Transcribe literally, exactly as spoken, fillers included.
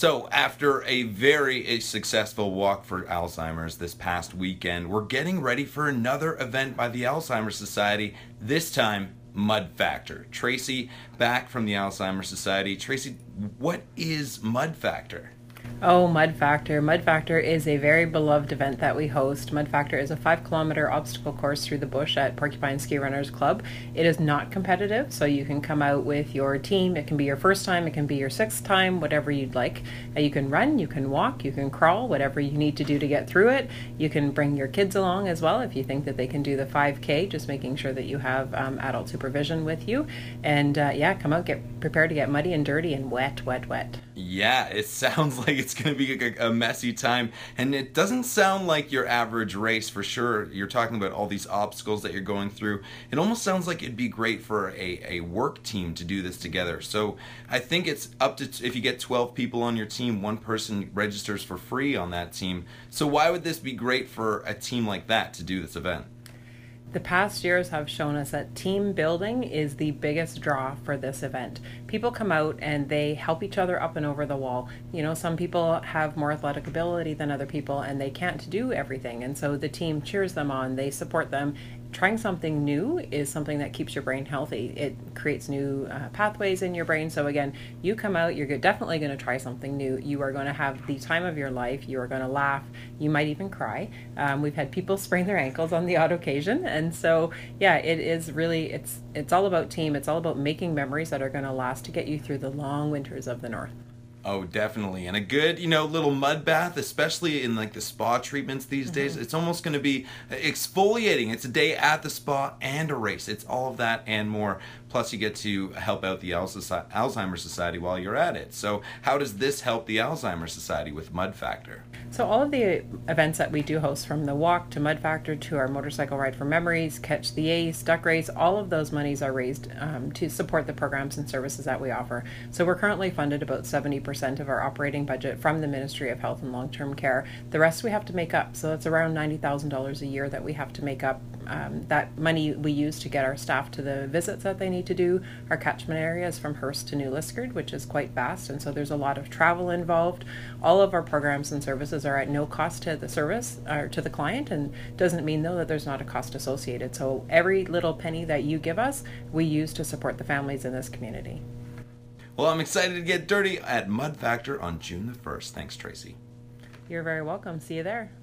So, after a very a successful walk for Alzheimer's this past weekend, we're getting ready for another event by the Alzheimer's Society, this time Mud Factor. Tracy, back from the Alzheimer's Society. Tracy, what is Mud Factor? Oh, Mud Factor. Mud Factor is a very beloved event that we host. Mud Factor is a five kilometer obstacle course through the bush at Porcupine Ski Runners Club. It is not competitive, so you can come out with your team. It can be your first time, it can be your sixth time, whatever you'd like. Uh, you can run, you can walk, you can crawl, whatever you need to do to get through it. You can bring your kids along as well if you think that they can do the five K, just making sure that you have um, adult supervision with you. And uh, yeah, come out, get prepared to get muddy and dirty and wet, wet, wet. Yeah, it sounds like it's going to be a, a messy time, and it doesn't sound like your average race for sure. You're talking about all these obstacles that you're going through. It almost sounds like it'd be great for a, a work team to do this together. So I think it's up to, if you get twelve people on your team, one person registers for free on that team. So why would this be great for a team like that to do this event? The past years have shown us that team building is the biggest draw for this event. People come out and they help each other up and over the wall. You know, some people have more athletic ability than other people and they can't do everything. And so the team cheers them on, they support them. Trying something new is something that keeps your brain healthy. It creates new uh, pathways in your brain. So again, you come out, you're definitely going to try something new. You are going to have the time of your life. You are going to laugh. You might even cry. Um, we've had people sprain their ankles on the odd occasion. And so, yeah, it is really, it's, it's all about team. It's all about making memories that are going to last to get you through the long winters of the North. Oh, definitely. And a good, you know, little mud bath, especially in like the spa treatments these mm-hmm. days, it's almost going to be exfoliating. It's a day at the spa and a race. It's all of that and more. Plus, you get to help out the Alzheimer's Society while you're at it. So how does this help the Alzheimer's Society with Mud Factor? So all of the events that we do host, from the walk to Mud Factor to our motorcycle ride for memories, Catch the Ace, Duck Race, all of those monies are raised um, to support the programs and services that we offer. So we're currently funded about seventy percent of our operating budget from the Ministry of Health and Long-Term Care. The rest we have to make up. So that's around ninety thousand dollars a year that we have to make up. Um, that money we use to get our staff to the visits that they need to do. Our catchment area is from Hearst to New Liskeard, which is quite vast, and so there's a lot of travel involved. All of our programs and services are at no cost to the service or to the client, and doesn't mean though that there's not a cost associated. So every little penny that you give us, we use to support the families in this community. Well, I'm excited to get dirty at Mud Factor on June the first. Thanks, Tracy. You're very welcome. See you there.